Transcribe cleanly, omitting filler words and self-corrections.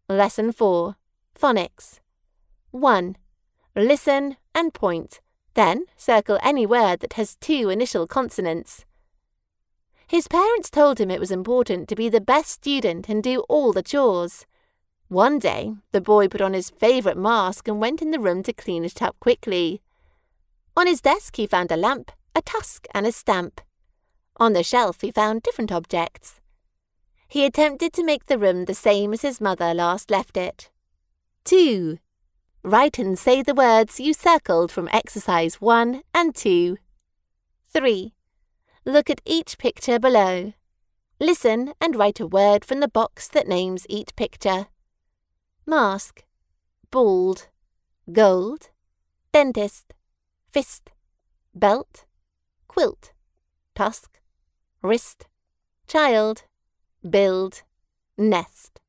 Lesson 4. Phonics. 1. Listen and point. Then circle any word that has 2 initial consonants. His parents told him it was important to be the best student and do all the chores. One day, the boy put on his favourite mask and went in the room to clean it up quickly. On his desk he found a lamp, a tusk and a stamp. On the shelf he found different objects. He attempted to make the room the same as his mother last left it. 2. Write and say the words you circled from exercise 1 and 2. 3. Look at each picture below. Listen and write a word from the box that names each picture. Mask, bald, gold, dentist, fist, belt, quilt, tusk, wrist, child, build, nest.